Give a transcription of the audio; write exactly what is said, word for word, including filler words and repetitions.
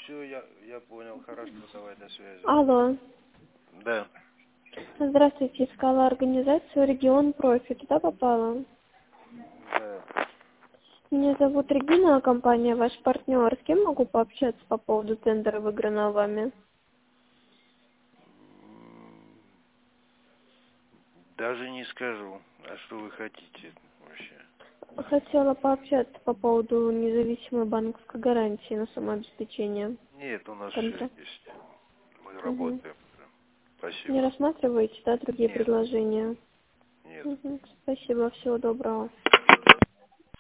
Все, я, я понял. Хорошо, давай, до связи. Алло. Да. Здравствуйте, искала организацию «Регион Профи». Туда попала? Да. Меня зовут Регина, а компания ваш партнер. С кем могу пообщаться по поводу тендера, выигранного вами? М, Даже не скажу. А что вы хотите вообще? Хотела пообщаться по поводу независимой банковской гарантии на самообеспечение. Нет, у нас все Контра. есть. Мы Угу. работаем уже. Не Спасибо. рассматриваете, да, другие Нет, предложения? нет. Угу. Спасибо, всего доброго.